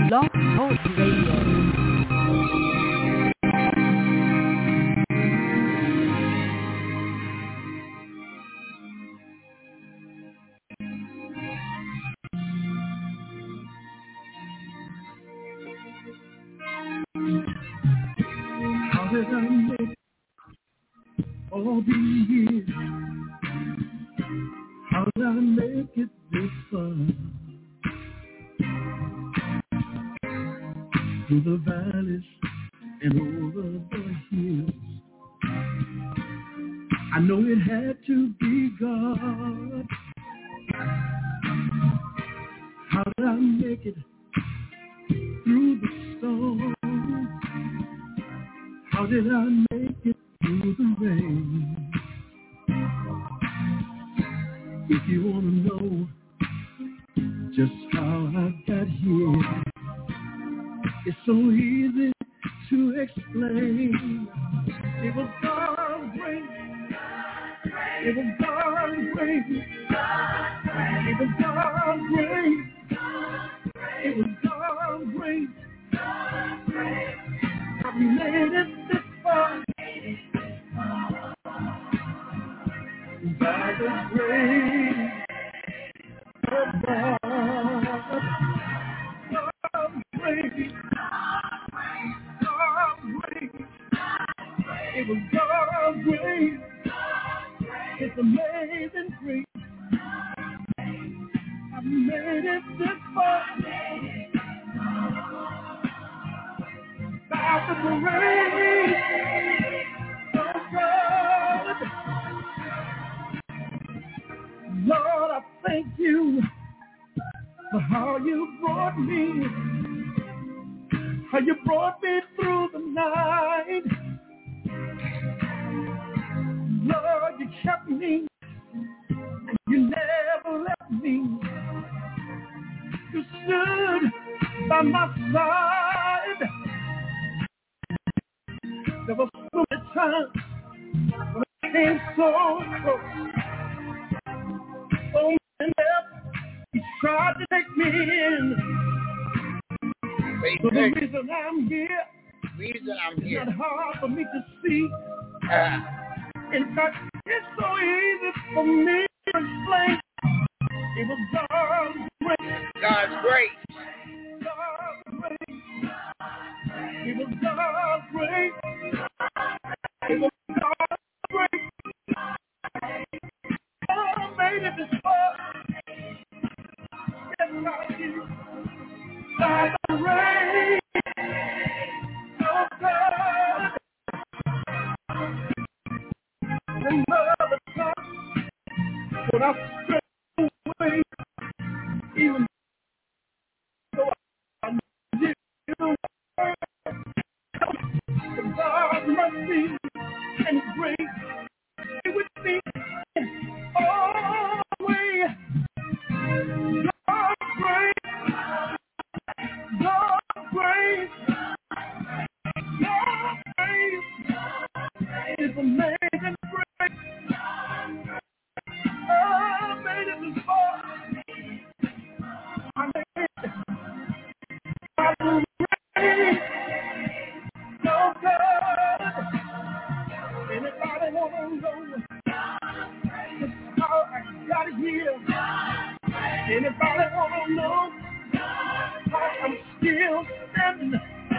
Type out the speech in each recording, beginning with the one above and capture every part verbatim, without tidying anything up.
Blog Talk Radio. How did I make all these years? How did I make it this far? Through the valleys and over the hills, I know it had to be God. How did I make it through the storm? How did I make it through the rain? If you want to know just how I got here, it's so easy to explain. It was God's grace. It was God's grace. It was God's grace. It was God's grace. I made it this far by the grace of God. God's grace. God's grace. It was God's grace. It's amazing grace. I made it this far by the grace of God. Lord, I thank you for how you brought me, how you brought me through the night. Lord, you kept me, and you never left me. You stood by my side. There were so many times when I came so close. Oh, and you tried to take me in. Wait, So the wait. reason I'm here, reason I'm it's here. not hard for me to see. Uh, In fact, it's so easy for me to explain. It was God's grace. God's grace. God's grace. It was God's grace. It was God's grace. God made it this far. Yes, I do. By the grace of God. Another time when I strayed away, even though I knew the word of God's mercy and grace, be with me all the way. God's grace, God's grace, God's grace is amazing grace. I made it this far. I made it by the grace of God. Anybody wanna know just how I got here? Anybody wanna know how I'm still standing?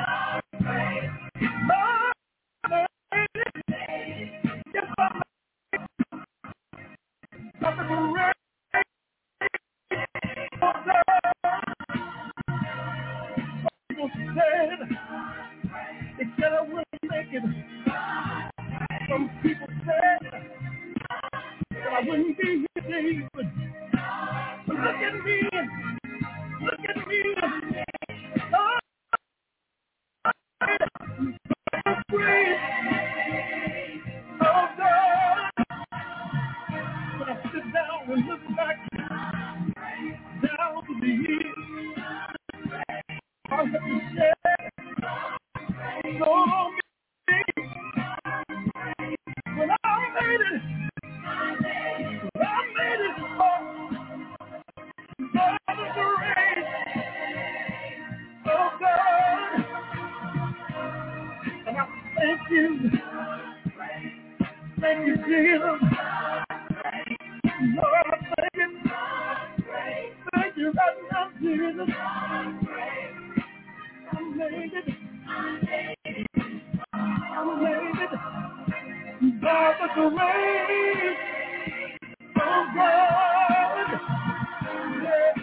My baby, yes, I'm by the grace of God. People said, they said I wouldn't make it. Some people said that I wouldn't be here today, but but look at me, look at me. Oh, grace, oh God. When I sit down and look back down to the years, I have to share so many. When I made it, when I made it far, by the grace of Thank you, Jesus. Lord, I thank you. Thank you right now, Jesus. I made it. I made it. By the grace of God. Yeah.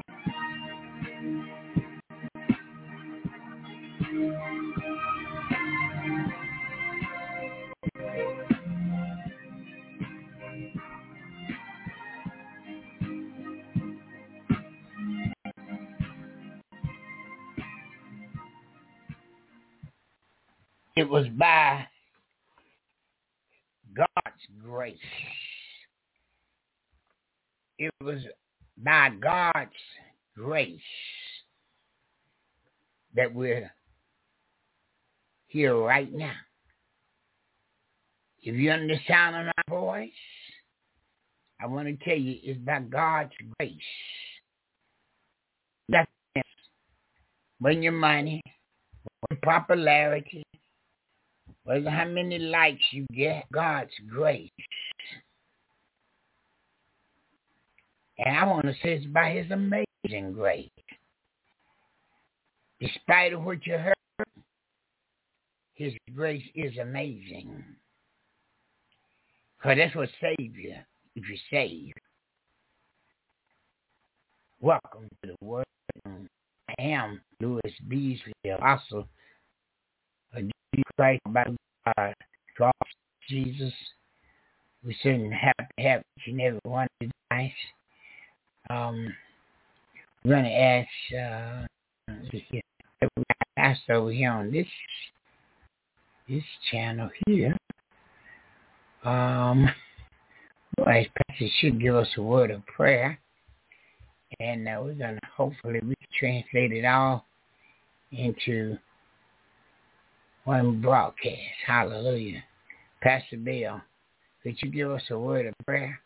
It was by God's grace. It was by God's grace that we're here right now. If you understand the sound of my voice, I want to tell you it's by God's grace. That's it. Bring your money, bring popularity, whether how many likes you get, God's grace. And I want to say it's by his amazing grace. Despite of what you heard, his grace is amazing. Because that's what saves you, if you're saved. Welcome to the Word. I am Louis Beasley, the apostle of Jesus Christ by God, God, Jesus. We certainly have to have each and every one of you guys. Um, we're going to ask uh, every pastor over here on this this channel here. Um, well, Pastor should give us a word of prayer, and uh, we're going to hopefully we can translate it all into one broadcast. Hallelujah. Pastor Bill, could you give us a word of prayer?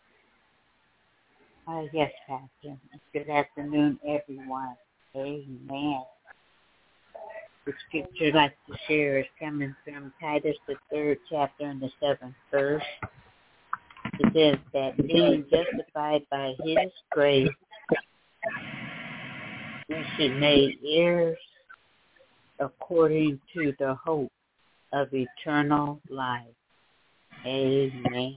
Uh, yes, Pastor. Good afternoon, everyone. Amen. The scripture I'd like to share is coming from Titus, the third chapter and the seventh verse. It says that being justified by his grace, we should make heirs according to the hope of eternal life. Amen.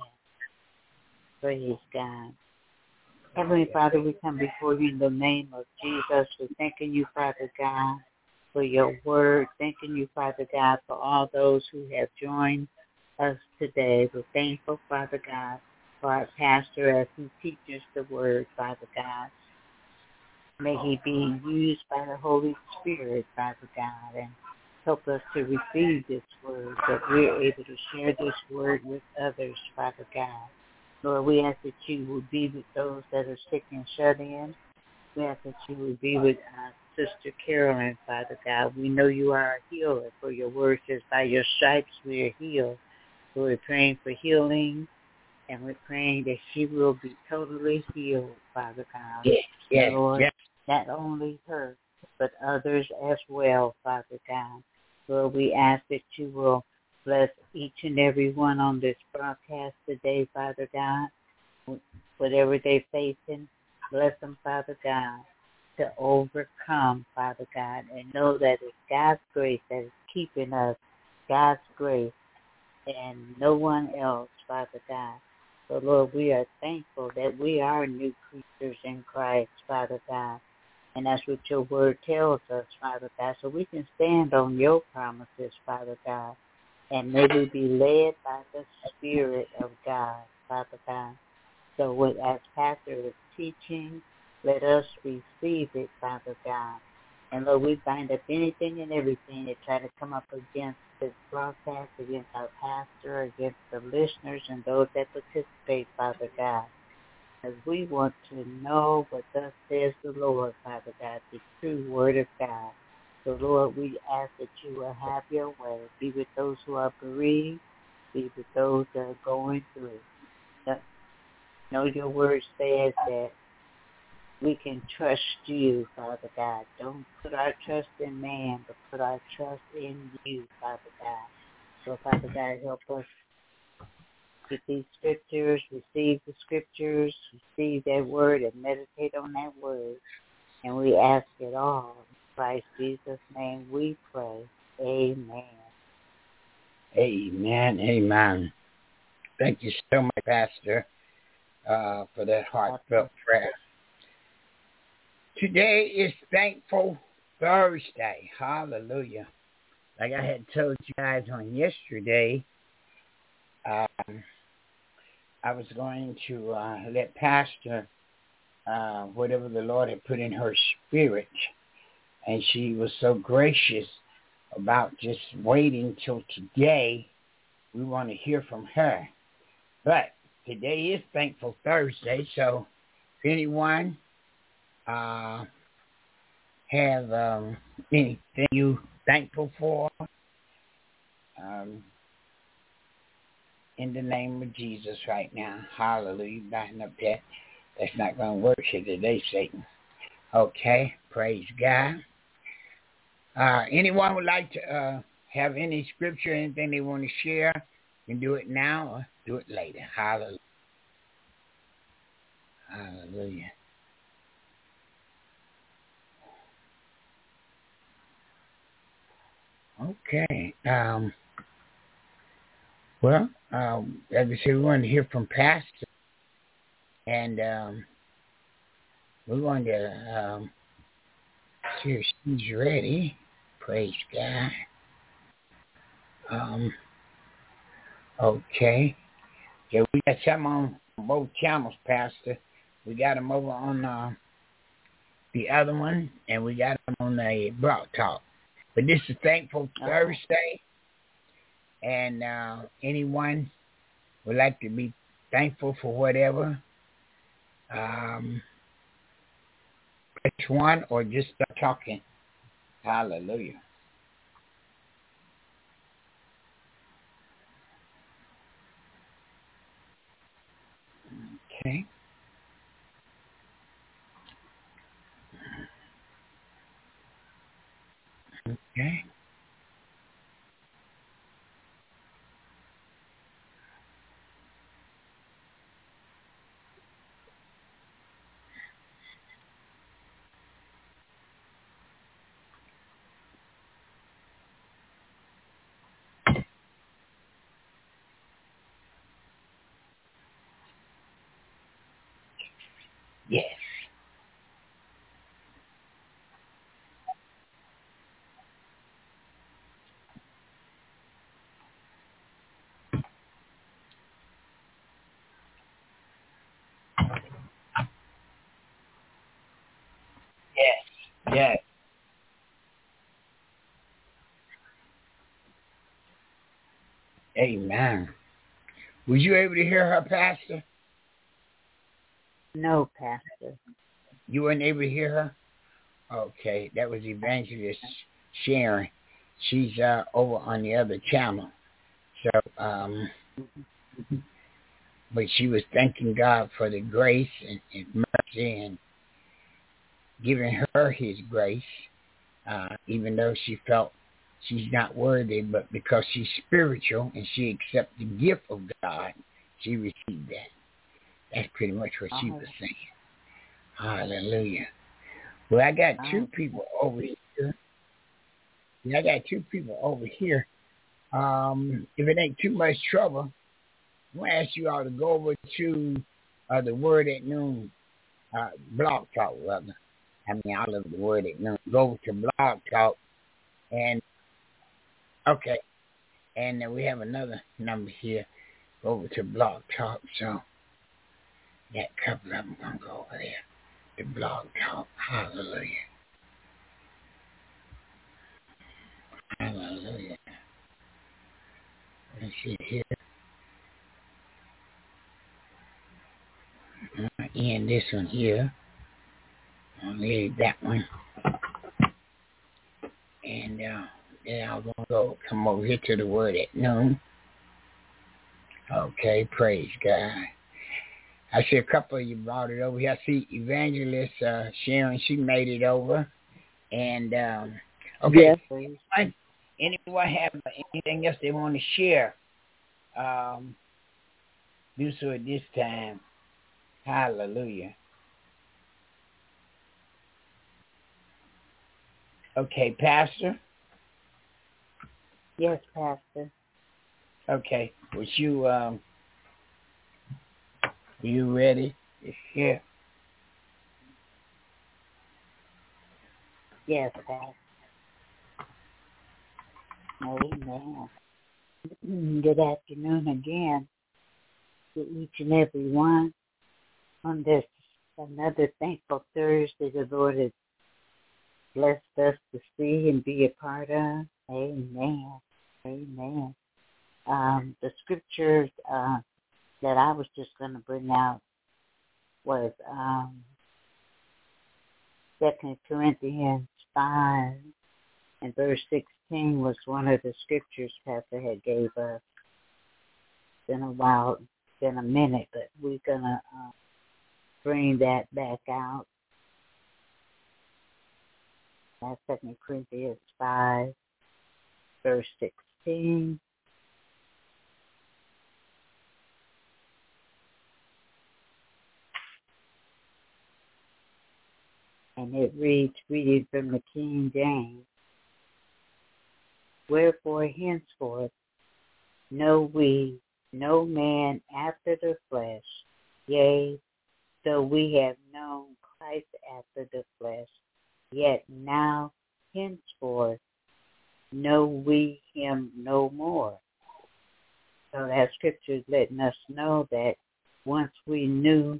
Praise God. Heavenly Father, we come before you in the name of Jesus. We're thanking you, Father God, for your word. Thanking you, Father God, for all those who have joined us today. We're thankful, Father God, for our pastor as he teaches the word, Father God. May he be used by the Holy Spirit, Father God, and help us to receive this word, that we're able to share this word with others, Father God. Lord, we ask that you would be with those that are sick and shut in. We ask that you would be with uh, Sister Carolyn, Father God. We know you are a healer, for your word says, by your stripes we are healed. So we're praying for healing, and we're praying that she will be totally healed, Father God. Yes, yes, Lord, yes. not only her, but others as well, Father God. Lord, we ask that you will bless each and every one on this broadcast today, Father God. Whatever they're facing, bless them, Father God, to overcome, Father God, and know that it's God's grace that is keeping us, God's grace, and no one else, Father God. So, Lord, we are thankful that we are new creatures in Christ, Father God. And that's what your word tells us, Father God. So we can stand on your promises, Father God. And may we be led by the Spirit of God, Father God. So with, as Pastor is teaching, let us receive it, Father God. And Lord, we bind up anything and everything that try to come up against this broadcast, against our pastor, against the listeners and those that participate, Father God. Because we want to know what thus says the Lord, Father God, the true word of God. So, Lord, we ask that you will have your way. Be with those who are bereaved. Be with those that are going through. Know your word says that we can trust you, Father God. Don't put our trust in man, but put our trust in you, Father God. So, Father God, help us Get these scriptures, receive the scriptures, receive that word, and meditate on that word. And we ask it all. In Christ Jesus' name we pray. Amen. Amen. Amen. Thank you so much, Pastor, uh, for that heartfelt prayer. Today is Thankful Thursday. Hallelujah. Like I had told you guys on yesterday, um, I was going to uh, let Pastor, uh, whatever the Lord had put in her spirit, and she was so gracious about just waiting till today. We want to hear from her. But today is Thankful Thursday, so if anyone uh, have um, anything you thankful for, um, in the name of Jesus right now, hallelujah, backing up that. That's not going to work here today, Satan. Okay, praise God. Uh, anyone would like to uh, have any scripture, anything they want to share, you can do it now or do it later. Hallelujah. Hallelujah. Okay. Um, well, um, as I said, we want to hear from Pastor, and um, we're going to um, see if she's ready. Praise God. Um, okay. Yeah, we got some on both channels, Pastor. We got them over on uh, the other one, and we got them on the Blog Talk. But this is Thankful Thursday, and uh, anyone would like to be thankful for whatever, um, press one or just start talking. Hallelujah. Okay. Okay. Yes. Yes. Yes. Amen. Was you able to hear her, Pastor? No, Pastor. You weren't able to hear her? Okay, that was Evangelist Sharon. She's uh, over on the other channel. So, um, but she was thanking God for the grace and, and mercy and giving her his grace, uh, even though she felt she's not worthy, but because she's spiritual and she accepts the gift of God, she received that. That's pretty much what she was saying. Hallelujah. Well, I got two people over here. Yeah, I got two people over here. Um, if it ain't too much trouble, I'm going to ask you all to go over to uh, the Word at Noon uh, Blog Talk, rather. I mean, all of the Word at Noon. Go over to Blog Talk. And, okay. And uh, we have another number here. Go over to Blog Talk. So, got a couple of them going to go over there. The Blog Talk. Hallelujah. Hallelujah. Let's see here. Uh, and this one here. I'll leave that one. And uh, then I'm going to go come over here to the Word at Noon. Okay, praise God. I see a couple of you brought it over here. I see Evangelist uh, Sharon, she made it over. And, um, okay. Yes, please. Anyone have anything else they want to share? Um, do so at this time. Hallelujah. Okay, Pastor. Yes, Pastor. Okay, was you um, were you ready to share? Yes, Pastor. Amen. Good afternoon again to each and every one on this another thankful Thursday the Lord has blessed us to see and be a part of. Amen. Amen. Um, the scriptures uh, that I was just going to bring out was um, Second Corinthians five and verse sixteen was one of the scriptures Pastor had gave us. It's been a while, it's been a minute, but we're going to uh, bring that back out. That's Second Corinthians five, verse sixteen. And it reads, reading from the King James, "Wherefore henceforth know we no man after the flesh, yea, though we have known Christ after the flesh, yet now henceforth know we him no more." So that scripture is letting us know that once we knew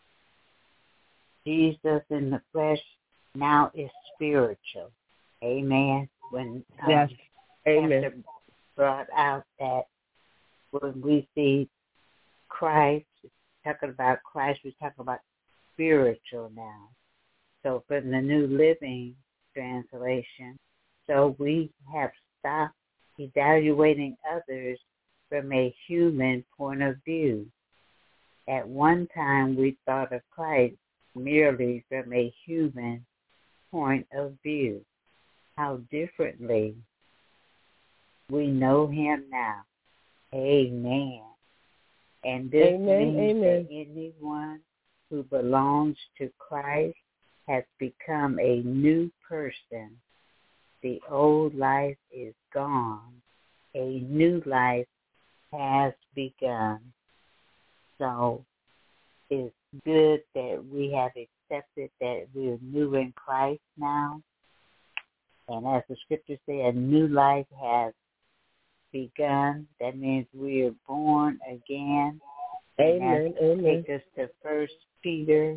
Jesus in the flesh, now it's spiritual. Amen. When um, Yes. Amen. Pastor brought out that when we see Christ, talking about Christ, we're talking about spiritual now. So from the New Living Translation, so we have stopped evaluating others from a human point of view. At one time, we thought of Christ merely from a human point of view. How differently we know him now. Amen. And this Amen, means amen. that anyone who belongs to Christ has become a new person. The old life is gone. A new life has begun. So it's good that we have accepted that we're new in Christ now. And as the scripture says, a new life has begun. That means we are born again. Amen, and amen. Take us to First Peter,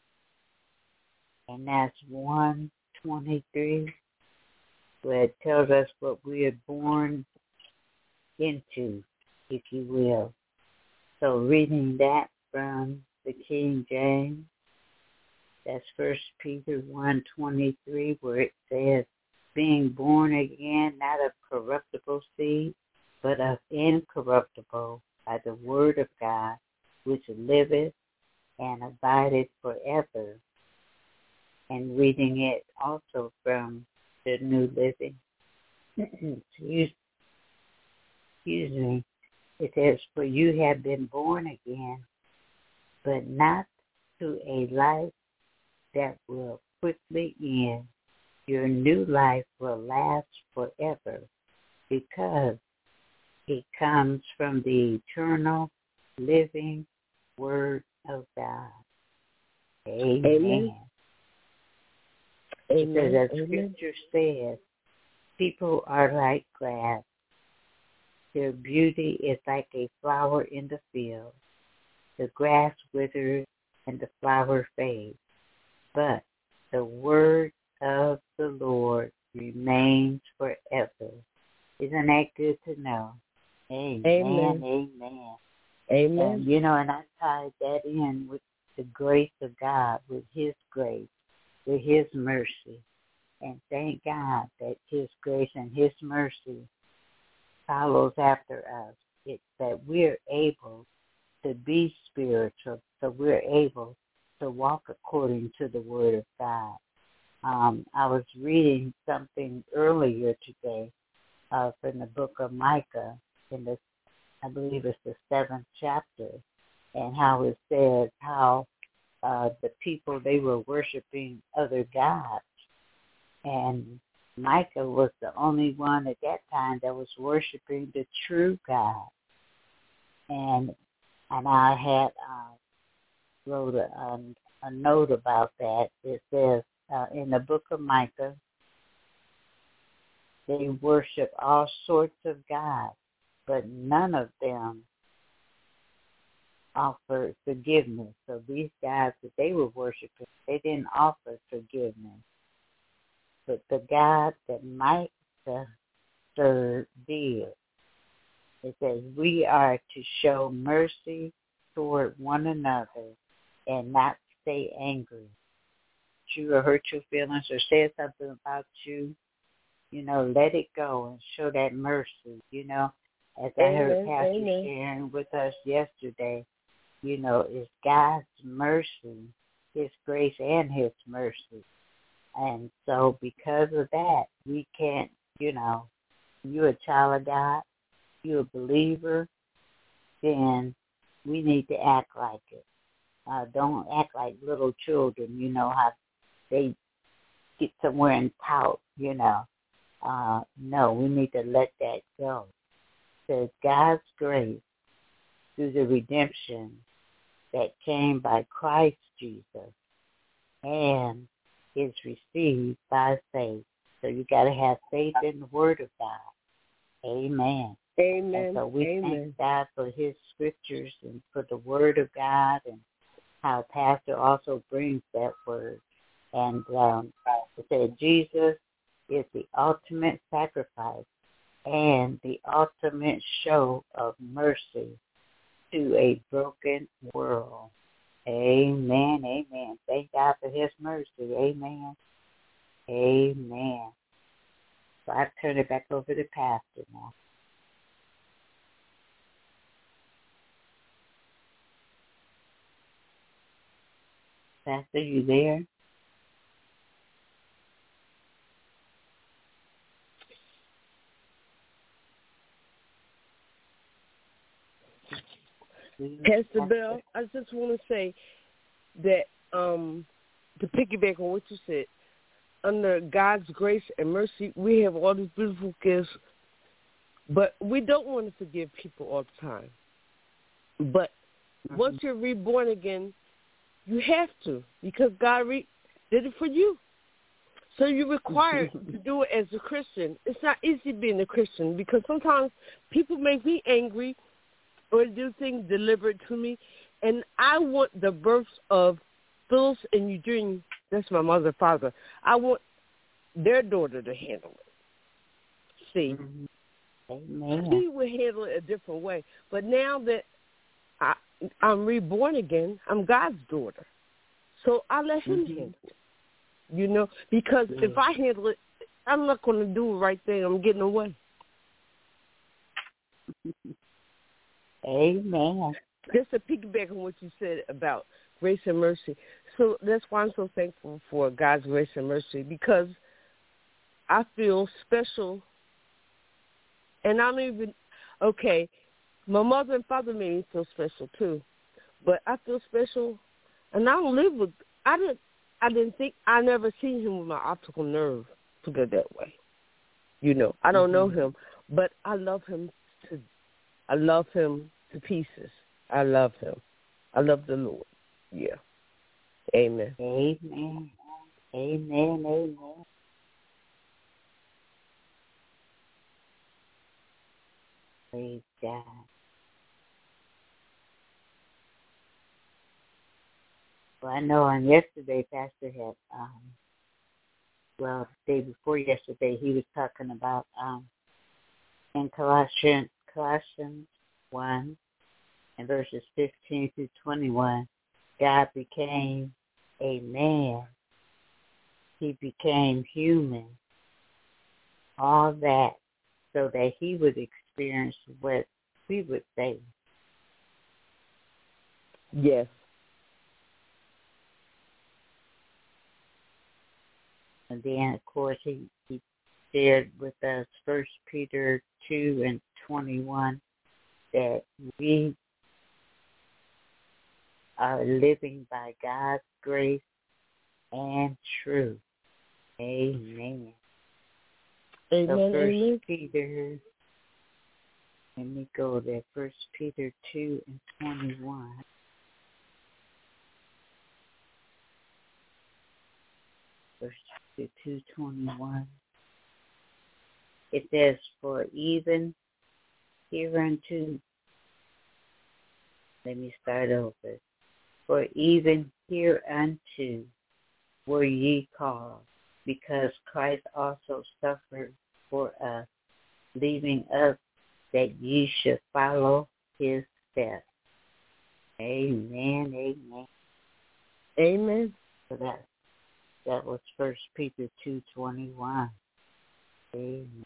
and that's one twenty-three, where it tells us what we are born into, if you will. So reading that from the King James, that's First Peter one twenty-three, where it says, "Being born again, not of corruptible seed, but of incorruptible, by the word of God, which liveth and abideth forever." And reading it also from the New Living. excuse, excuse me. It says, "For you have been born again, but not to a life that will quickly end. Your new life will last forever, because it comes from the eternal, living Word of God." Amen. Amen. Because Amen. as Amen. Scripture says, people are like grass. Their beauty is like a flower in the field. The grass withers and the flower fades, but the word of the Lord remains forever. Isn't that good to know? Amen. Amen. Amen. Amen. And, you know, and I tied that in with the grace of God, with his grace, with his mercy. And thank God that his grace and his mercy follows after us. It's that we're able to be spiritual, so we're able to walk according to the Word of God. Um, I was reading something earlier today uh, from the book of Micah, in the, I believe it's the seventh chapter, and how it says how uh, the people, they were worshiping other gods. And Micah was the only one at that time that was worshiping the true God. And and I had uh, wrote a, a, a note about that. It says uh, in the book of Micah, they worship all sorts of gods, but none of them offered forgiveness. So these guys that they were worshiping, they didn't offer forgiveness. But the God that Micah served did. It says, we are to show mercy toward one another and not stay angry. You or hurt your feelings or say something about you, you know, let it go and show that mercy, you know. As I heard Pastor Amen. sharing with us yesterday, you know, it's God's mercy, His grace and His mercy. And so because of that, we can't, you know, you're a child of God, you're a believer, then we need to act like it. Uh, don't act like little children, you know, how they get somewhere and pout, you know. Uh, no, we need to let that go. It says God's grace through the redemption that came by Christ Jesus and is received by faith. So you got to have faith in the Word of God. Amen. Amen. And so we Amen. thank God for His scriptures and for the Word of God and how Pastor also brings that Word. And um, it said Jesus is the ultimate sacrifice and the ultimate show of mercy to a broken world. Amen, amen. Thank God for His mercy. Amen. Amen. So I turn it back over to Pastor now. Pastor, you there? Pastor Bell, I just want to say that um, to piggyback on what you said, under God's grace and mercy, we have all these beautiful gifts, but we don't want to forgive people all the time. But mm-hmm. once you're reborn again, you have to, because God re- did it for you. So you're required to do it as a Christian. It's not easy being a Christian because sometimes people make me angry or do things deliberate to me, and I want the births of Phyllis and Eugene, that's my mother and father, I want their daughter to handle it. See, Amen. He would handle it a different way. But now that I, I'm reborn again, I'm God's daughter. So I let Him mm-hmm. handle it, you know, because yeah. if I handle it, I'm not going to do it right there. I'm getting away. Amen. Just to piggyback on what you said about grace and mercy. So that's why I'm so thankful for God's grace and mercy, because I feel special. And I don't even, okay, my mother and father made me feel special too. But I feel special, and I don't live with, I didn't, I didn't think, I never seen him with my optical nerve, to go that way. You know, I don't mm-hmm. know him, but I love him to, I love him to pieces. I love him. I love the Lord. Yeah. Amen. Amen. Amen. Amen. Praise God. Well, I know on yesterday, Pastor had, um, well, the day before yesterday, he was talking about um, in Colossians, Colossians one and verses fifteen through twenty-one, God became a man. He became human. All that so that He would experience what we would say. Yes. And then, of course, he, he shared with us First Peter two and twenty-one that we are living by God's grace and truth. Amen. Amen. So First Amen. Peter, let me go there. First Peter two and twenty-one. First Peter two twenty-one. It says, "For even hereunto," let me start over. "For even hereunto were ye called, because Christ also suffered for us, leaving us that ye should follow his steps." Amen, amen. Amen. So that, that was First Peter two twenty-one. Amen.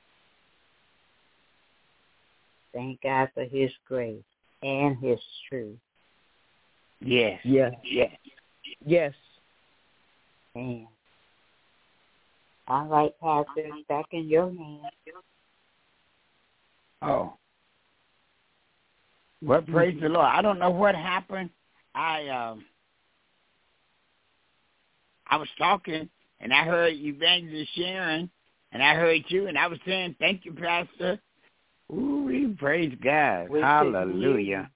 Thank God for his grace and his truth. Yes. Yes. Yes. Yes. Amen. All right, Pastor, back in your hands. Oh. Well, praise the Lord. I don't know what happened. I um I was talking and I heard Evangelist Sharon and I heard you and I was saying, "Thank you, Pastor." Ooh, we praise God. We Hallelujah.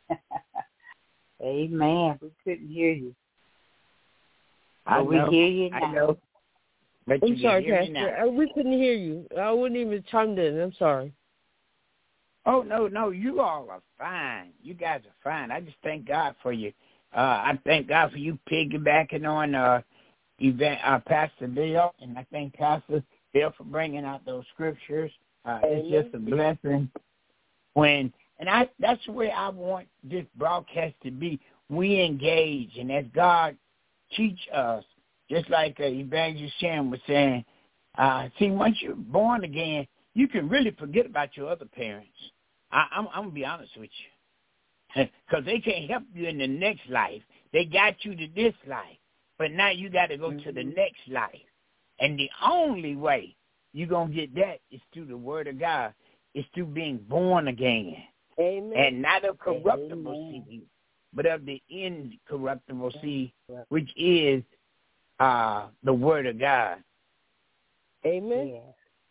Amen. We couldn't hear you. I But know. we hear you now. I know. But I'm you sorry, can hear me now. Pastor. Uh, We couldn't hear you. I wouldn't even chime in. I'm sorry. Oh, no, no, you all are fine. You guys are fine. I just thank God for you. Uh, I thank God for you piggybacking on uh, event, uh, Pastor Bill, and I thank Pastor Bill for bringing out those scriptures. Uh, it's just a blessing when, and I that's the way I want this broadcast to be. We engage, and as God teach us, just like uh, Evangelist Sharon was saying, uh, see, once you're born again, you can really forget about your other parents. I, I'm, I'm going to be honest with you. Because they can't help you in the next life. They got you to this life. But now you got to go mm-hmm. to the next life. And the only way you're going to get that is through the Word of God. It's through being born again. Amen. And not of corruptible Amen. seed, but of the incorruptible seed, which is uh, the Word of God. Amen. Yes.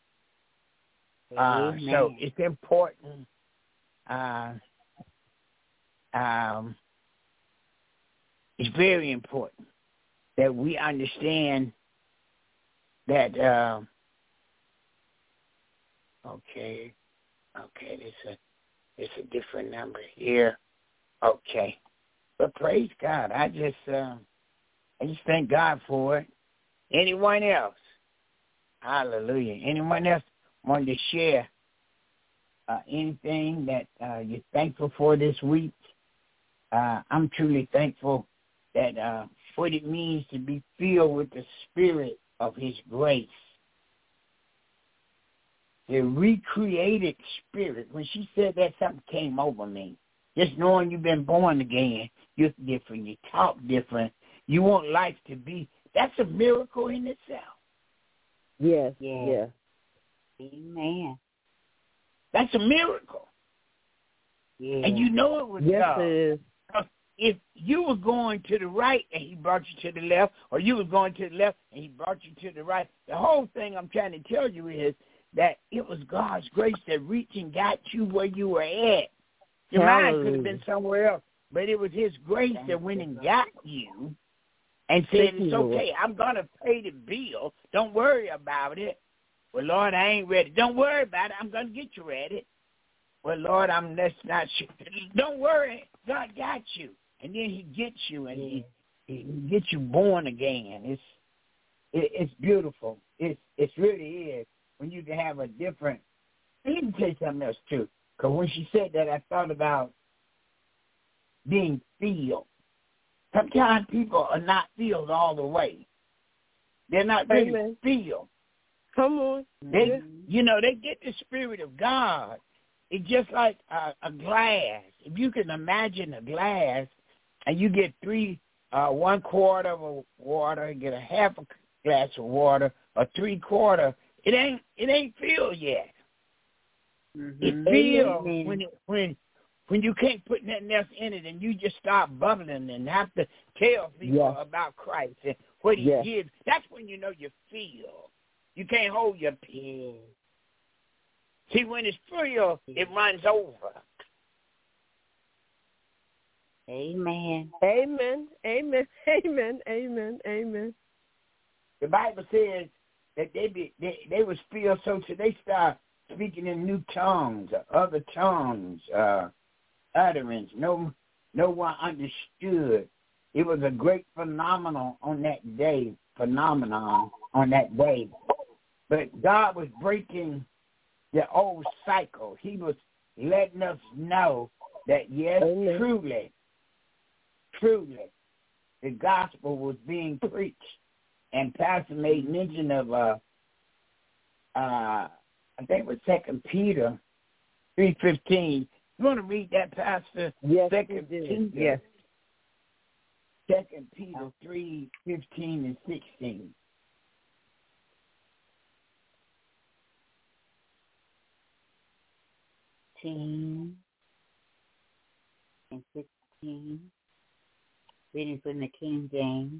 Uh, so it's important. Uh, um, it's very important that we understand that. Uh, okay, okay, it's a it's a different number here. Okay, but praise God. I just uh, I just thank God for it. Anyone else? Hallelujah. Anyone else want to share uh, anything that uh, you're thankful for this week? Uh, I'm truly thankful that uh, what it means to be filled with the Spirit of His grace. The recreated spirit. When she said that, something came over me. Just knowing you've been born again, you're different. You talk different. You want life to be. That's a miracle in itself. Yes. Yes. Yes. Amen. That's a miracle. Yeah. And you know it was yes, God. It is. If you were going to the right and He brought you to the left, or you were going to the left and He brought you to the right, the whole thing I'm trying to tell you is that it was God's grace that reached and got you where you were at. Your Hallelujah. mind could have been somewhere else, but it was His grace that went and got you and said, Thank you, it's okay, Lord. I'm going to pay the bill. Don't worry about it. Well, Lord, I ain't ready. Don't worry about it. I'm going to get you ready. Well, Lord, I'm that's not sure. Don't worry. God got you. And then He gets you and He, he gets you born again. It's it, it's beautiful. It's it really is. When you can have a different, let me tell you something else too. Because when she said that, I thought about being filled. Sometimes people are not filled all the way. They're not really Amen. filled. Come on. They, Yes. you know, they get the Spirit of God. It's just like a, a glass. If you can imagine a glass, and you get three, uh, one quarter of a water, you get a half a glass of water, or three quarter. It ain't it ain't filled yet. Mm-hmm. It filled when it when when you can't put nothing else in it and you just start bubbling and have to tell people yes. about Christ and what he yes. gives, that's when you know you feel. You can't hold your peace. See, when it's full, it runs over. Amen. Amen. Amen. Amen. Amen. Amen. The Bible says that they be they, they was filled so till they start speaking in new tongues, other tongues, uh, utterance. No, no one understood. It was a great phenomenon on that day. Phenomenon on that day. But God was breaking the old cycle. He was letting us know that yes, Amen. truly, truly, the gospel was being preached. And Pastor made mention of, uh, uh, I think it was Second Peter three fifteen. You want to read that, Pastor? Yes, Second Peter. Yes. Second Peter three fifteen and sixteen. Fifteen and sixteen. Reading from the King James.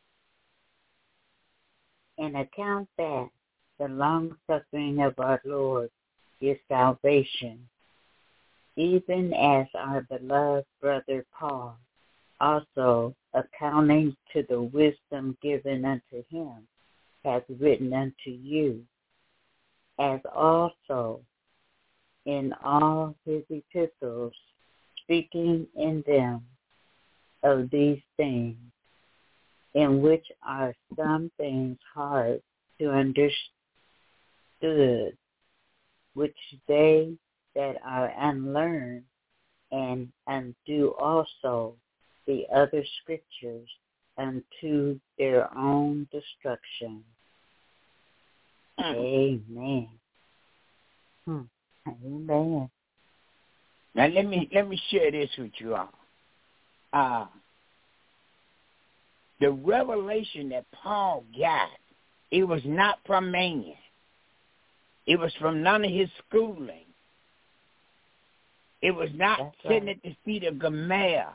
And account that the long suffering of our Lord is salvation, even as our beloved brother Paul, also accounting to the wisdom given unto him, hath written unto you, as also in all his epistles, speaking in them of these things, in which are some things hard to understood, which they that are unlearned and undo also the other scriptures unto their own destruction. Amen. Hmm. Amen. Now let me let me share this with you all. Uh, the revelation that Paul got, it was not from man. It was from none of his schooling. It was not That's sitting right. at the feet of Gamaliel.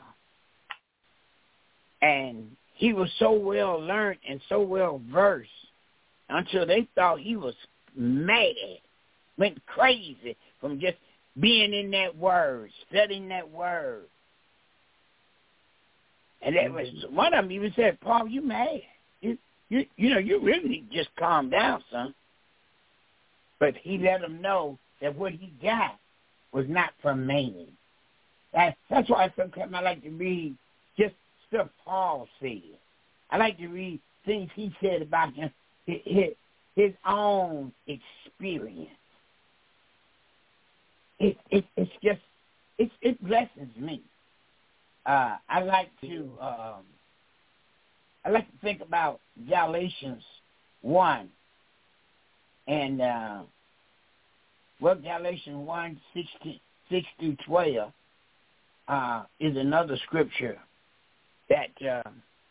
And he was so well learned and so well versed until they thought he was mad, went crazy from just being in that word, studying that word. And that was one of them even said, Paul, you mad. You you you know, you really need to just calm down, son. But he let them know that what he got was not from man. That, that's why sometimes I like to read just stuff Paul said. I like to read things he said about him, his, his own experience. It, it, it's just, it, it blesses me. Uh, I like to, um, I like to think about Galatians one, and uh, well, Galatians one, six, six through twelve uh, is another scripture that uh,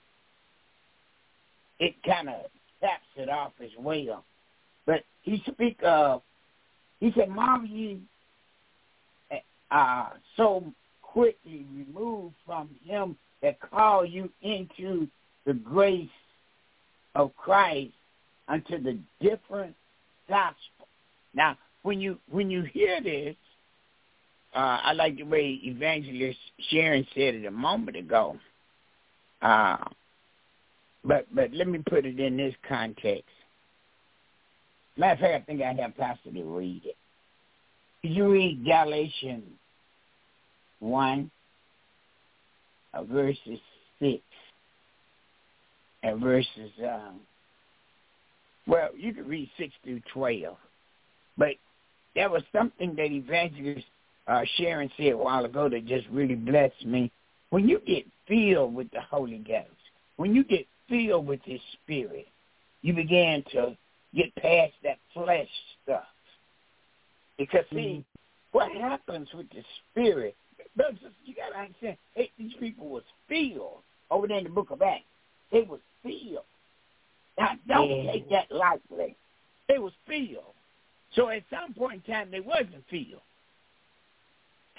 it kind of taps it off as well. But he speak of, he said, marvel ye uh, so quickly removed from him that called you into the grace of Christ unto the different gospel. Now, when you when you hear this, uh, I like the way Evangelist Sharon said it a moment ago. Uh, but but let me put it in this context. Matter of fact, I think I have Pastor to read it. Could you read Galatians one, uh, verses six, and verses, um, well, you could read six through twelve. But there was something that Evangelist uh, Sharon said a while ago that just really blessed me. When you get filled with the Holy Ghost, when you get filled with His Spirit, you begin to get past that flesh stuff. Because, see, mm-hmm. what happens with the Spirit, brothers, you got to understand, hey, these people was filled over there in the book of Acts. They was filled. Now, don't yeah. take that lightly. They was filled. So at some point in time, they wasn't filled.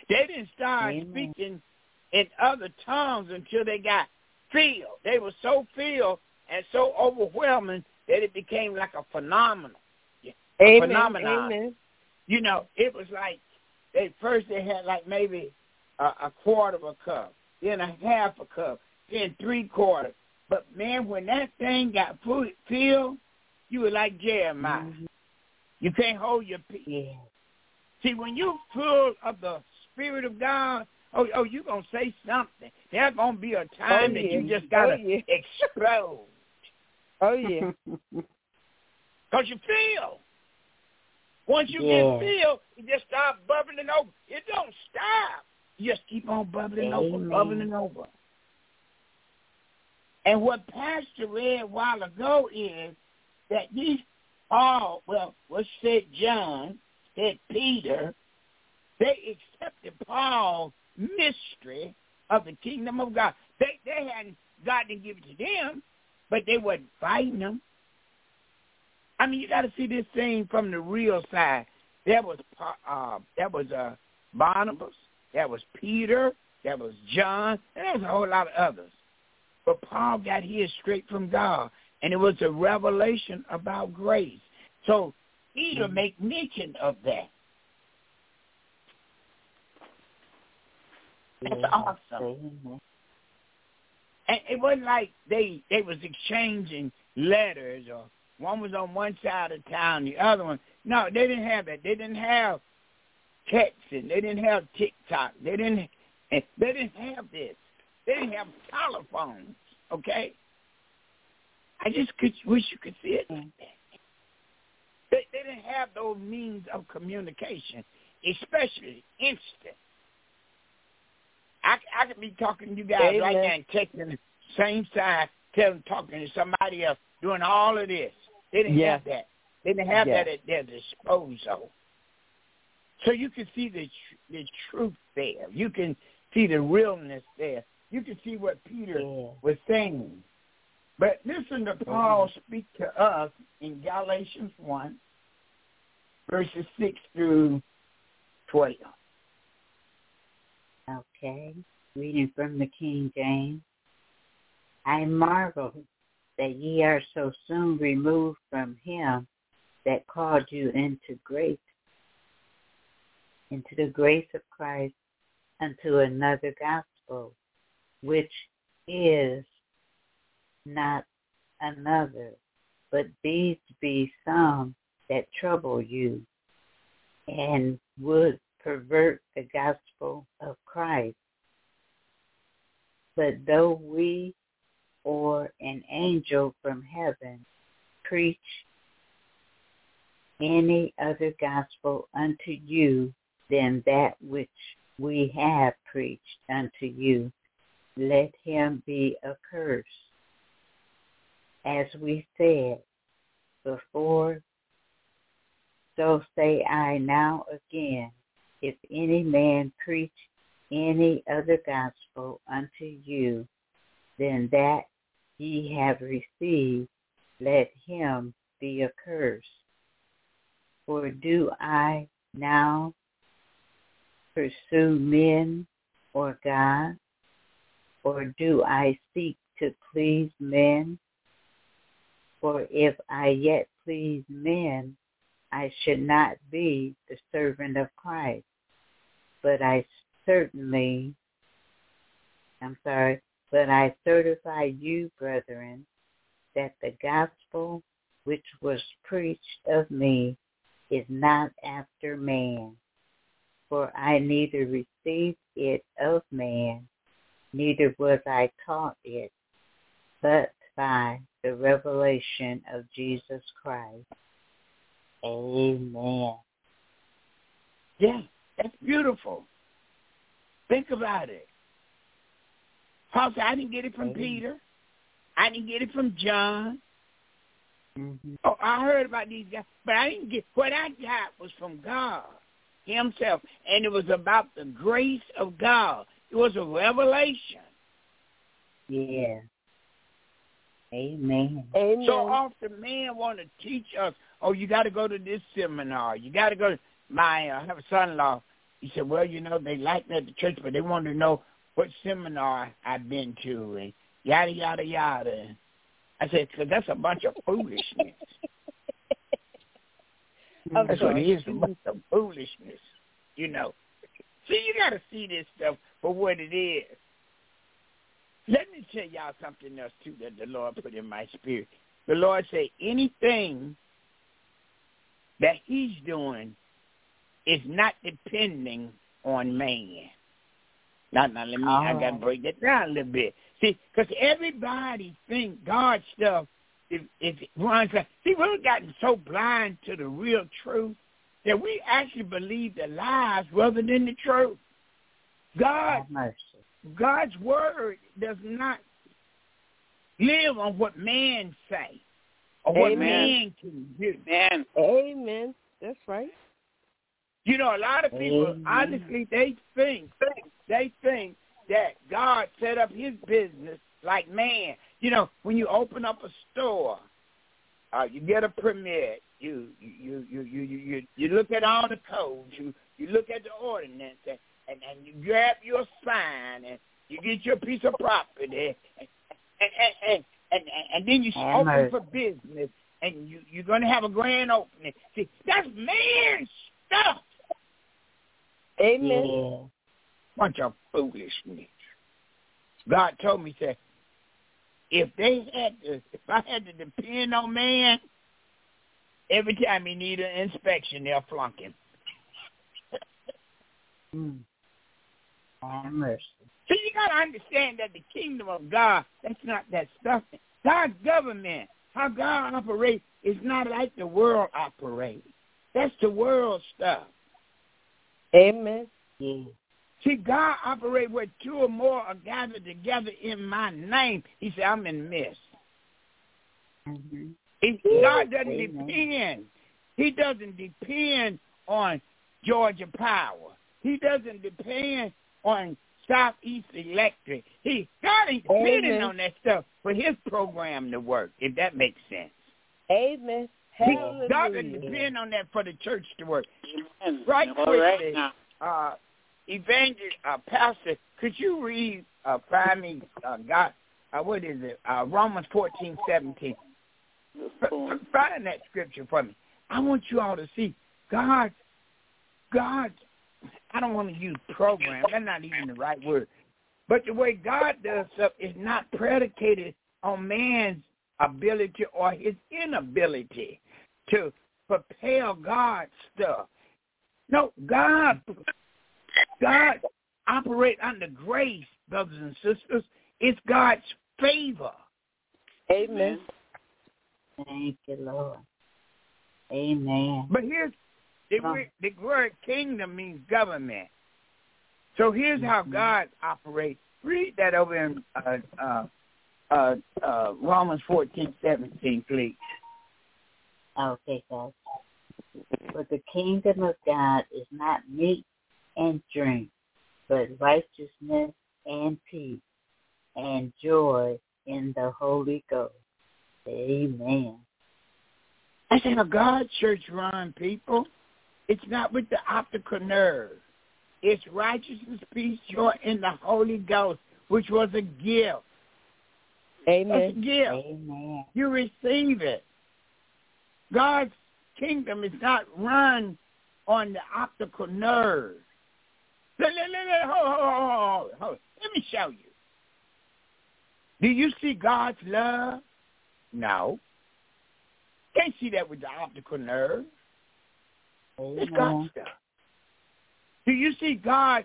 They didn't start Amen. speaking in other tongues until they got filled. They were so filled and so overwhelming that it became like a phenomenon. A Amen. phenomenon. Amen. You know, it was like they first they had like maybe a, a quarter of a cup, then a half a cup, then three quarters. But man, when that thing got full- filled, you were like Jeremiah. Mm-hmm. You can't hold your peace. Yeah. See, when you're full of the Spirit of God, oh, oh, you're going to say something. There's going to be a time Oh, that yeah. you just got to Oh, yeah. explode. Oh, yeah. Because you feel. Once you Yeah. get filled, it just start bubbling over. It don't stop. You just keep on bubbling over, Amen. bubbling over. And what Pastor read a while ago is that these all, well, what said John, said Peter, they accepted Paul's mystery of the kingdom of God. They they hadn't, God didn't give it to them, but they weren't fighting them. I mean, you got to see this thing from the real side. There was uh, there was uh, Barnabas, there was Peter, there was John, and there was a whole lot of others. But Paul got his straight from God, and it was a revelation about grace. So Peter mm-hmm. make mention of that. That's yeah. awesome. And it wasn't like they they was exchanging letters or one was on one side of town, the other one. No, they didn't have that. They didn't have texting. They didn't have TikTok. They didn't. They didn't have this. They didn't have telephones. Okay. I just could, wish you could see it like that. They, they didn't have those means of communication, especially instant. I, I could be talking to you guys Amen. Right now and texting the same side, telling, talking to somebody else, doing all of this. They didn't yeah. have that. They didn't have yeah. that at their disposal. So you can see the the truth there. You can see the realness there. You can see what Peter yeah. was saying. But listen to Paul speak to us in Galatians one, verses six through twelve. Okay, reading from the King James. I marvel that ye are so soon removed from him that called you into grace, into the grace of Christ, unto another gospel, which is not another, but these be some that trouble you, and would pervert the gospel of Christ. But though we or an angel from heaven preach any other gospel unto you than that which we have preached unto you, let him be accursed. As we said before, so say I now again, if any man preach any other gospel unto you than that ye have received, let him be accursed. For do I now pursue men or God, or do I seek to please men? For if I yet please men, I should not be the servant of Christ. But I certainly, I'm sorry, but I certify you, brethren, that the gospel which was preached of me is not after man. For I neither received it of man, neither was I taught it, but by the revelation of Jesus Christ. Amen. Yeah, that's beautiful. Think about it. Paul said, I didn't get it from Amen. Peter. I didn't get it from John. Mm-hmm. Oh, I heard about these guys, but I didn't get, what I got was from God himself, and it was about the grace of God. It was a revelation. Yeah. Amen. Amen. So often men want to teach us, oh, you got to go to this seminar. You got to go to, my, uh, I have a son-in-law. he said, well, you know, they like me at the church, but they wanted to know what seminar I've been to and yada, yada, yada. I said, because that's a bunch of foolishness. I'm That's sorry. what it is, a bunch of foolishness, you know. See, you got to see this stuff for what it is. Let me tell y'all something else, too, that the Lord put in my spirit. The Lord said anything that he's doing is not depending on man. Now, now let me, oh. I got to break that down a little bit. See, because everybody think God's stuff is, is runs like, see, we've gotten so blind to the real truth that we actually believe the lies rather than the truth. God, God's word does not live on what man say or what Amen. man can do. Amen. Amen. That's right. You know, a lot of people, Amen. honestly, they think, they think that God set up his business like man. You know, when you open up a store, uh, you get a permit, you you you you you you, you look at all the codes, you, you look at the ordinance, and, and, and you grab your sign, and you get your piece of property, and and, and, and, and then you Amen. open for business, and you, you're going to have a grand opening. See, that's man stuff. Amen. Yeah. Bunch of foolishness. God told me, said, if they had to, if I had to depend on man, every time he need an inspection, they'll flunk him. mm. Have mercy. So you got to understand that the kingdom of God, that's not that stuff. God's government, how God operates, is not like the world operates. That's the world stuff. Amen. Yeah. See, God operates where two or more are gathered together in my name. He said, I'm in the midst. Mm-hmm. It, God doesn't Amen. depend. He doesn't depend on Georgia Power. He doesn't depend on Southeast Electric. He God ain't depending Amen. on that stuff for his program to work, if that makes sense. Amen. He, God doesn't depend on that for the church to work. Amen. Right All quickly, right uh, Evangelist, uh, Pastor, could you read, uh, find me, uh, God, uh, what is it, uh, Romans fourteen seventeen. F- find that scripture for me. I want you all to see God, God, I don't want to use program. That's not even the right word. But the way God does stuff is not predicated on man's ability or his inability to propel God's stuff. No, God, God operates under grace, brothers and sisters. It's God's favor. Amen. Thank you, Lord. Amen. But here's the word, the word kingdom means government. So here's mm-hmm. how God operates. Read that over in uh, uh, uh, uh, Romans fourteen seventeen, please. Okay, guys. But the kingdom of God is not meat and drink, but righteousness and peace and joy in the Holy Ghost. Amen. That's in a God church run, people. It's not with the optical nerve. It's righteousness, peace, joy in the Holy Ghost, which was a gift. Amen. It's a gift. Amen. You receive it. God's kingdom is not run on the optical nerve. Let, let, let, let, hold, hold, hold, hold. Let me show you. Do you see God's love? No. Can't see that with the optical nerve. Amen. It's God's stuff. Do you see God's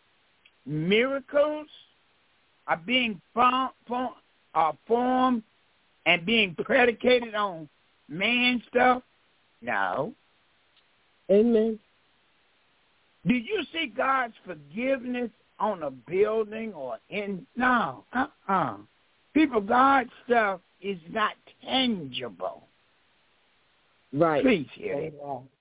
miracles are being form, form, are formed and being predicated on man stuff? No. Amen. Do you see God's forgiveness on a building or in? No. Uh-uh. People, God's stuff is not tangible. Right. Please hear it.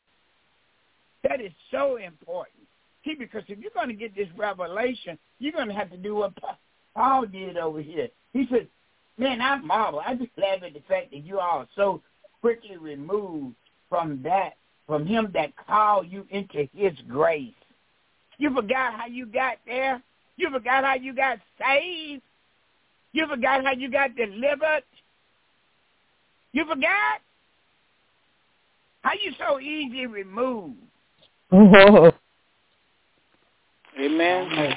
That is so important. See, because if you're going to get this revelation, you're going to have to do what Paul did over here. He said, man, I marvel. I just laugh at the fact that you all are so quickly removed from that, from him that called you into his grace. You forgot how you got there. You forgot how you got saved. You forgot how you got delivered. You forgot how you so easily removed. Amen.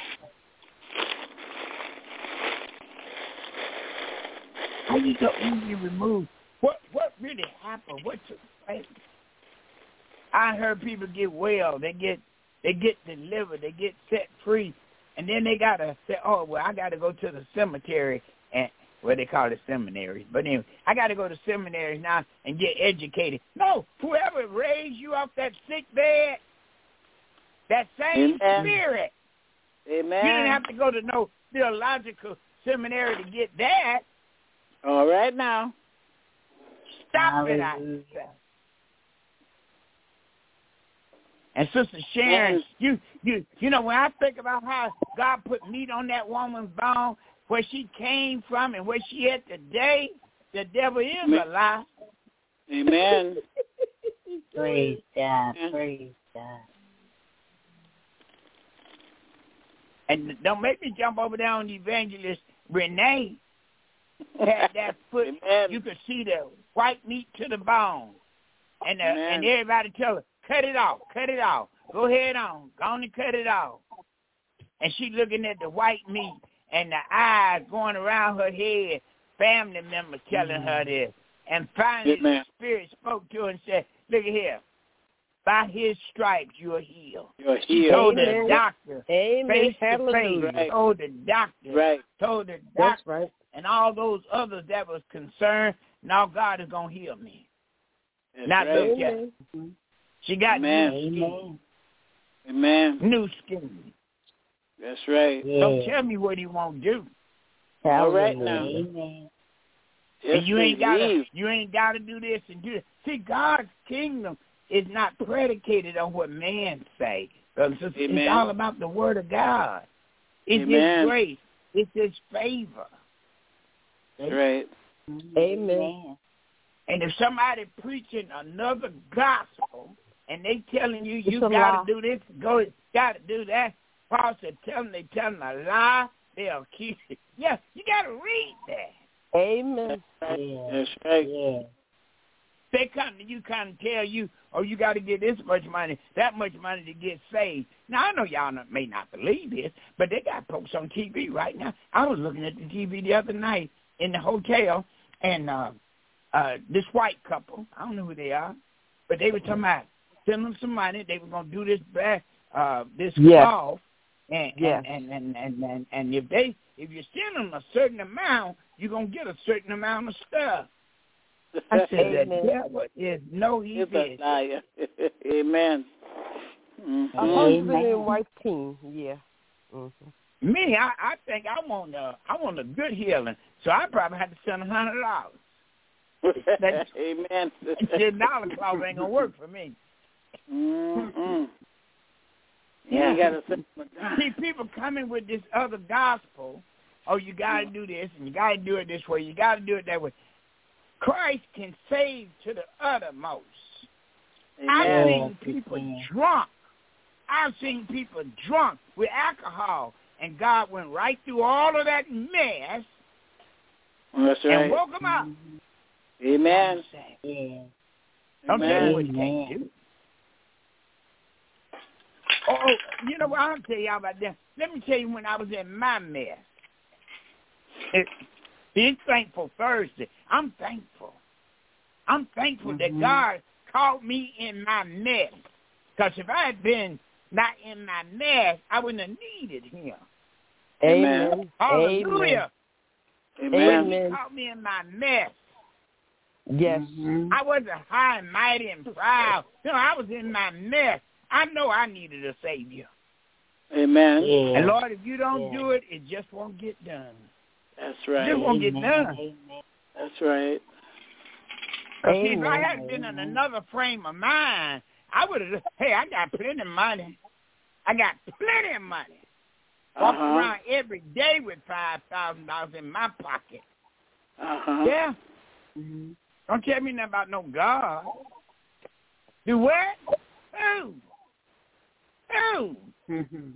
How you so easily removed? What what really happened? What took place? I heard people get well. They get they get delivered. They get set free, and then they gotta say, "Oh, well, I gotta go to the cemetery and well, they call it seminaries. But anyway, I gotta go to seminaries now and get educated." No, whoever raised you off that sick bed, that same Amen. spirit. Amen. You didn't have to go to no theological seminary to get that. All right now. Stop it, I say. And Sister Sharon, you, you, you know, when I think about how God put meat on that woman's bone, where she came from and where she is today, the devil is Amen. a lie. Amen. Praise God. Praise God. And don't make me jump over there on the evangelist Renee. Had that foot, Amen. you could see the white meat to the bone. And, uh, Amen. and everybody tell her, cut it off, cut it off. Go ahead on, go on and cut it off. And she looking at the white meat and the eyes going around her head, family members telling her this. And finally Amen. the Spirit spoke to her and said, look at here, by his stripes you are healed. You're She healed. told Amen. the doctor, Amen. face to face, Hallelujah. Right. told the doctor, Right. told the That's doctor, right. and all those others that was concerned, now God is going to heal me. That's Now right. look at her. Amen. She got Amen. new skin. Amen. Amen. New skin. That's right. Yeah. Don't tell me what he won't do. All right Hallelujah. now. Amen. Just and you ain't gotta believe. you ain't gotta do this and do that. See, God's kingdom is not predicated on what man say. Brothers and sisters. Amen. It's all about the word of God. It's Amen. his grace. It's his favor. That's right. Amen. And if somebody preaching another gospel and they telling you you It's a got lie. to do this, go, got to do that, Paul said, tell them they tell them a lie, they'll keep it. Yeah, you got to read that. Amen. Yeah. That's right. Yeah. They come to you kind of tell you, oh, you got to get this much money, that much money to get saved. Now, I know y'all not, may not believe this, but they got folks on T V right now. I was looking at the T V the other night in the hotel, and uh, uh, this white couple, I don't know who they are, but they were talking about send them some money. They were going to do this back, uh, this Yes. cloth, and, Yes. and, and, and, and, and if they if you send them a certain amount, you're going to get a certain amount of stuff. I said, the Amen. devil is no It's evil. a liar. Amen. Mm-hmm. A Amen. husband and wife team. Yeah. Mm-hmm. Me, I, I think I want a, I want a good healing, so I probably have to send a hundred dollars. That Amen. ten dollar cloth ain't gonna work for me. Mm-hmm. Yeah. You gotta say, See, people coming with this other gospel. Oh, you got to do this, and you got to do it this way. You got to do it that way. Christ can save to the uttermost. I've Amen. seen people Amen. drunk. I've seen people drunk with alcohol, and God went right through all of that mess That's and right. woke them up. Amen. Yeah. Don't tell me what you Amen. can't do. Oh, you know what? I'll tell y'all about that. Let me tell you when I was in my mess. It, it's Thankful Thursday. I'm thankful. I'm thankful Mm-hmm. that God caught me in my mess. Because if I had been not in my mess, I wouldn't have needed him. Amen. Hallelujah. Amen. He Amen. caught me in my mess. Yes. Mm-hmm. I wasn't high and mighty and proud. No, I was in my mess. I know I needed a Savior. Amen. Yeah. And, Lord, if you don't Yeah. do it, it just won't get done. That's It right. just won't get Amen. done. Amen. That's right. But see, if I Amen. had been in another frame of mind, I would have, hey, I got plenty of money. I got plenty of money. Walking Uh-huh. around every day with five thousand dollars in my pocket. Uh-huh. Yeah. Mm-hmm. Don't tell me nothing about no God. Do what? Who? Who? Mm-hmm.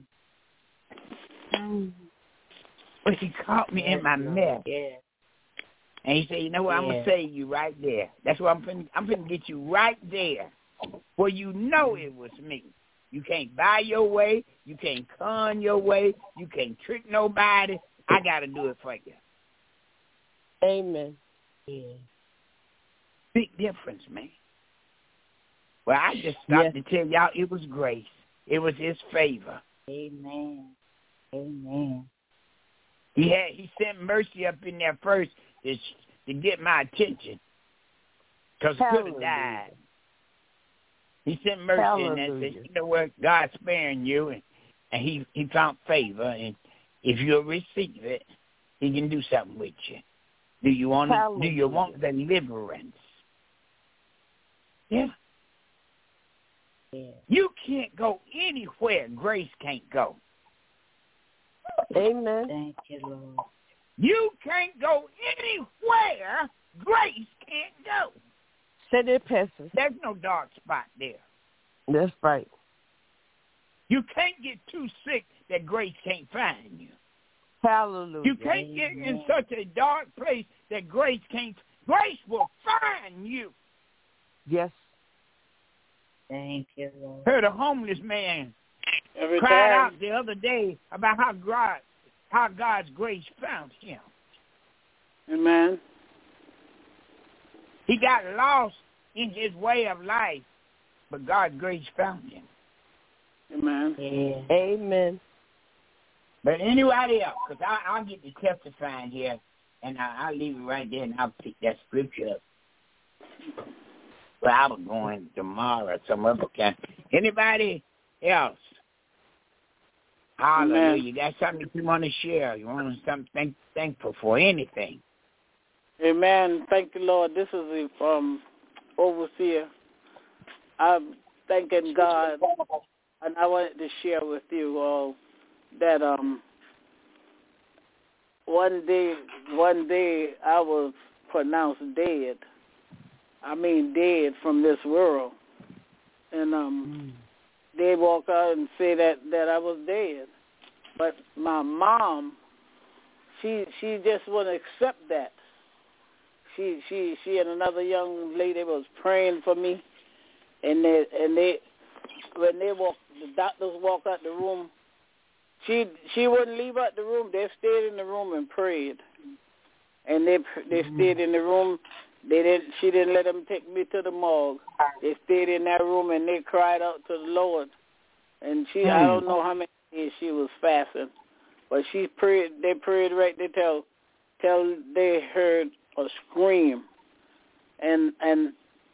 But he caught me yes, in my mess. Yeah. And he said, you know what, yeah. I'm going to save you right there. That's what I'm finna, I'm finna get you right there where you know it was me. You can't buy your way. You can't con your way. You can't trick nobody. I got to do it for you. Amen. Yeah. Big difference, man. Well, I just stopped yes. to tell y'all it was grace. It was his favor. Amen. Amen. He had he sent mercy up in there first to, to get my attention because I could have died. He sent mercy Hallelujah. in there and said, you know what, God's sparing you, and, and he, he found favor, and if you'll receive it, he can do something with you. Do you want to, do you want deliverance? Yeah. yeah. You can't go anywhere grace can't go. Amen. Thank you, Lord. You can't go anywhere grace can't go. Say that, Pastor. There's no dark spot there. That's right. You can't get too sick that grace can't find you. Hallelujah. You can't get in such a dark place that grace can't. Grace will find you. Yes. Thank you, Lord. Heard a homeless man Every cried time. out the other day about how God, how God's grace found him. Amen. He got lost in his way of life, but God's grace found him. Amen. Yeah. Amen. But anybody else, because I'll get to testifying here, and I, I'll leave it right there, and I'll pick that scripture up. But I was going tomorrow or some other kind. Anybody else? Hallelujah. You got something that you want to share. You want something thank, thankful for, anything. Amen. Thank you, Lord. This is the um, overseer. I'm thanking God, and I wanted to share with you all that um, one day, one day I was pronounced dead. I mean, dead from this world, and um, mm. they walk out and say that, that I was dead. But my mom, she she just wouldn't accept that. She she she and another young lady was praying for me, and they and they when they walk, the doctors walk out the room. She she wouldn't leave out the room. They stayed in the room and prayed, and they they mm-hmm. stayed in the room. They didn't. She didn't let them take me to the morgue. They stayed in that room and they cried out to the Lord. And she, mm. I don't know how many days she was fasting, but she prayed. They prayed right there till, till they heard a scream, and and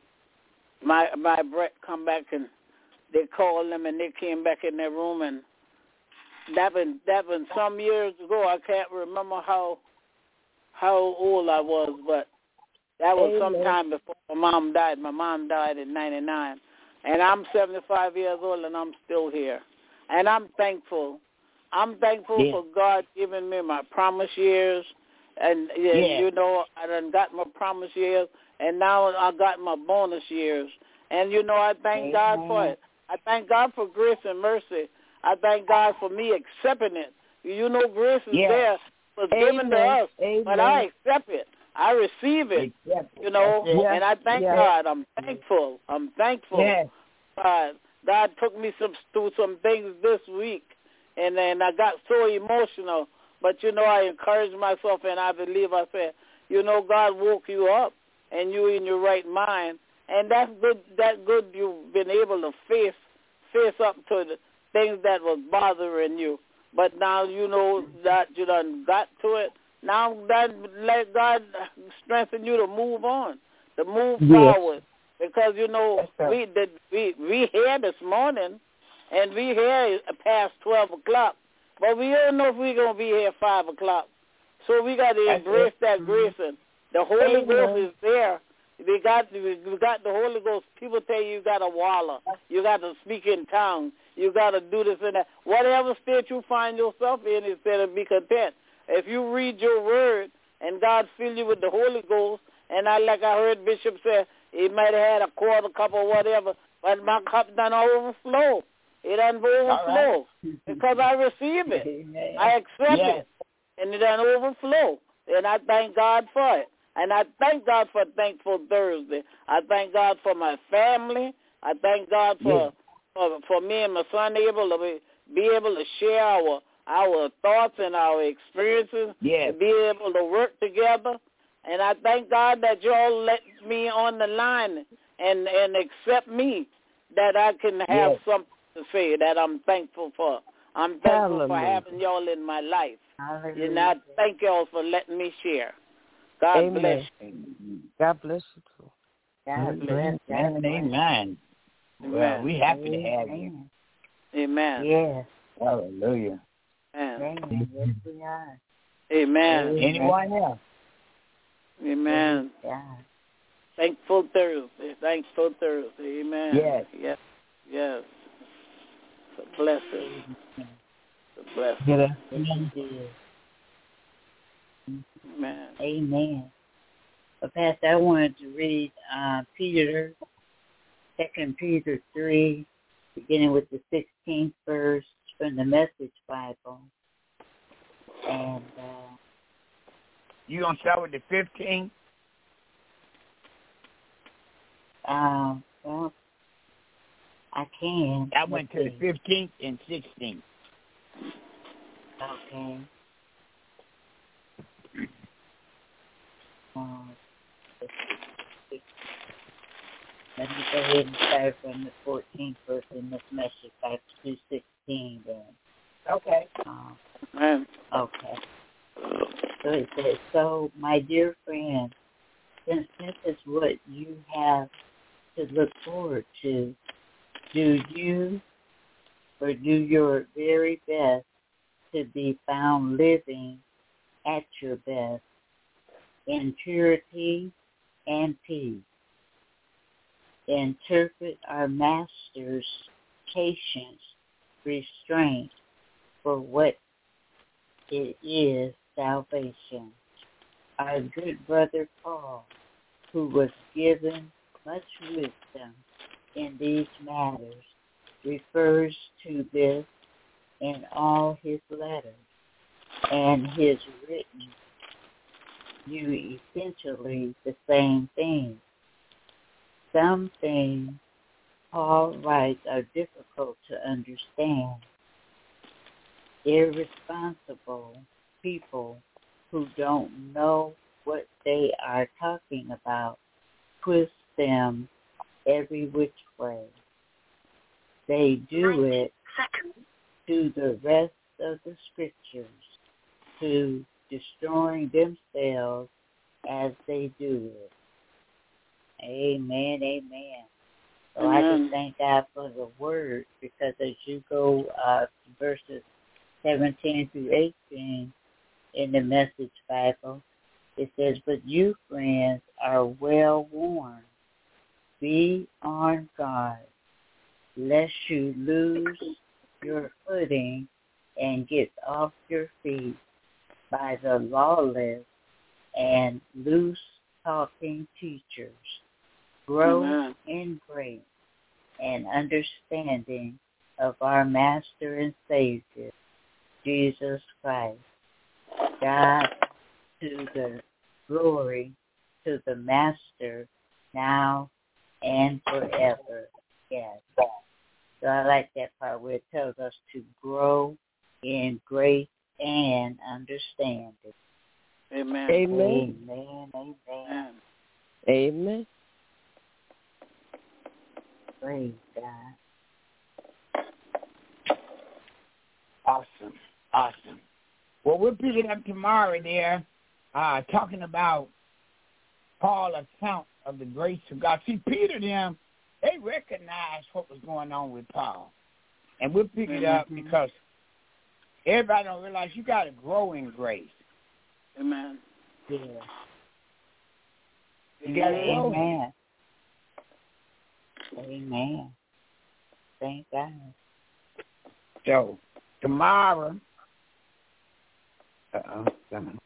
my my breath come back, and they called them and they came back in their room, and that been that been some years ago. I can't remember how how old I was, but that was some time before my mom died. My mom died in ninety-nine. And I'm seventy-five years old, and I'm still here. And I'm thankful. I'm thankful yeah. for God giving me my promise years. And, yeah, yeah. you know, I done got my promise years, and now I got my bonus years. And, you know, I thank Amen. God for it. I thank God for grace and mercy. I thank God for me accepting it. You know, grace is yeah. there. It was Amen. given to us, Amen. but I accept it. I receive it, you know, yes. and I thank yes. God. I'm thankful. I'm thankful. Yes. God, God took me some through some things this week, and then I got so emotional. But, you know, I encouraged myself, and I believe I said, you know, God woke you up, and you in your right mind, and that's good. That's good. You've been able to face face up to the things that was bothering you. But now you know that you done got to it. Now that let God strengthen you to move on, to move yes. forward, because you know we did we we here this morning, and we here past twelve o'clock, but we don't know if we're gonna be here five o'clock. So we got to embrace that grace, and the Holy Amen. Ghost is there. We got we got the Holy Ghost. People tell you you got to wallow, you got to speak in tongues, you got to do this and that. Whatever state you find yourself in, instead of be content. If you read your word and God fill you with the Holy Ghost, and I like I heard Bishop say, he might have had a quarter cup or whatever, but my cup done overflow. It done overflow right. because I receive it. Amen. I accept yes. it, and it done overflow. And I thank God for it. And I thank God for Thankful Thursday. I thank God for my family. I thank God for yes. for, for me and my son able to be, be able to share our our thoughts and our experiences, yes. to be able to work together. And I thank God that you all let me on the line and, and accept me, that I can have yes. something to say that I'm thankful for. I'm thankful Hallelujah. for having y'all in my life. Hallelujah. And I thank y'all for letting me share. God Amen. bless you. God bless you too. God bless you. Amen. Amen. Well, we're happy Amen. to have you. Amen. Yes. Hallelujah. Amen. Amen. Yes, we are. Amen. Anyone else? Amen. Yeah. Thankful Thursday. Thankful Thursday. Amen. Yes. Yes. Yes. It's a blessing. It's a blessing. Get it? Amen. Amen. But Pastor, I wanted to read uh, Peter, Second Peter three, beginning with the sixteenth verse from the Message Bible. And uh, you gonna start with the fifteenth? Um, well, I can. I went to the fifteenth and sixteenth. Okay. Um, let me go ahead and start from the fourteenth verse in this message back to sixteen then. Okay. Um, Amen. Okay. So it says, so, my dear friend, since this is what you have to look forward to, do you or do your very best to be found living at your best in purity and peace. Interpret our Master's patience, restraint for what it is salvation. Our good brother Paul, who was given much wisdom in these matters, refers to this in all his letters and his written you essentially the same thing. Some things Paul writes are difficult to understand. Irresponsible people who don't know what they are talking about twist them every which way. They do it to the rest of the scriptures, to destroying themselves as they do it. Amen, amen. So amen. I just thank God for the word, because as you go uh, verses seventeen through eighteen in the Message Bible, it says, but you, friends, are well warned. Be on guard, lest you lose your footing and get off your feet by the lawless and loose-talking teachers. Grow Amen. In grace and understanding of our Master and Savior, Jesus Christ. God, to the glory, to the Master, now and forever. Yes. So I like that part where it tells us to grow in grace and understanding. Amen. Amen. Amen. Amen. Amen. Praise God. Awesome. Awesome. Well, we'll pick it up tomorrow there, uh, talking about Paul's account of the grace of God. See, Peter, them, they recognized what was going on with Paul. And we'll pick it up mm-hmm. because everybody don't realize you got to grow in grace. Amen. Yeah. You got to grow. Amen. Amen. Thank God. So, tomorrow, uh-oh, someone.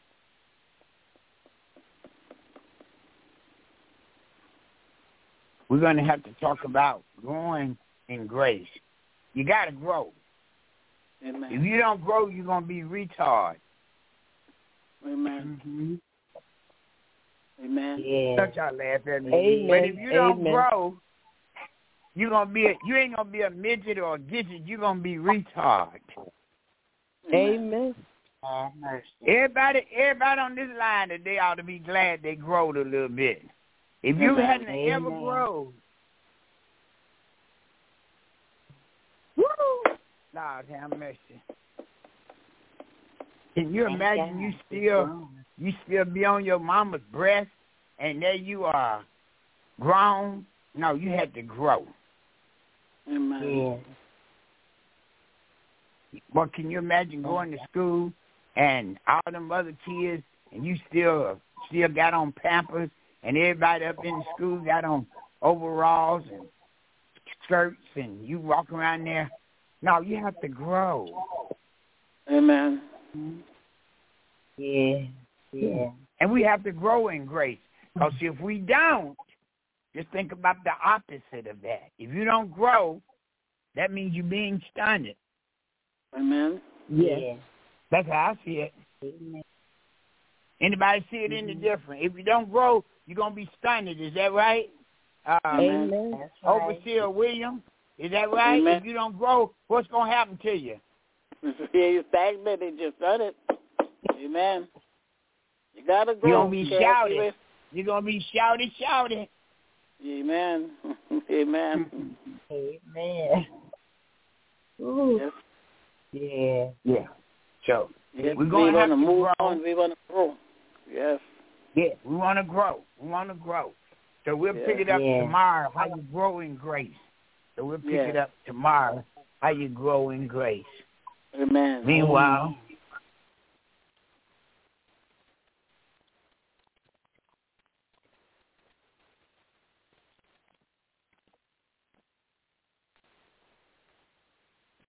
We're going to have to talk about growing in grace. You got to grow. Amen. If you don't grow, you're going to be retarded. Amen. Mm-hmm. Amen. Yeah. Don't y'all laugh at me. Amen. But if you don't Amen. grow, you're gonna be a, you ain't gonna be a midget or a digit. You're gonna be retarded. Amen. Have mercy. Everybody, everybody on this line today ought to be glad they growed a little bit. If you Amen. hadn't Amen. ever grown, woo, Lord have mercy. Can you Thank imagine God. you still you still be on your mama's breast and there you are grown? No, you had to grow. Amen. Yeah. But can you imagine going to school and all them other kids and you still still got on Pampers and everybody up in the school got on overalls and skirts and you walk around there? No, you have to grow. Amen. Yeah. Yeah. And we have to grow in grace. Because if we don't, just think about the opposite of that. If you don't grow, that means you're being stunned. Amen. Yeah. That's how I see it. Amen. Anybody see it any different? If you don't grow, you're going to be stunned. Is that right? Uh, Amen. That's right. Overseer William, is that right? Amen. If you don't grow, what's going to happen to you? Yeah, you stagnated. Just done it. Amen. You gotta grow. You're going to be Cassie. shouting. You're going to be shouty, shouty. Amen. Amen. Amen. Ooh. Yes. Yeah. Yeah. So Yes. we're going to have to to move grow. on. We want to grow. Yes. Yeah, we want to grow. We want to grow. So we'll Yeah. pick it up Yeah. tomorrow, how you grow in grace. So we'll pick Yeah. it up tomorrow, how you grow in grace. Amen. Meanwhile,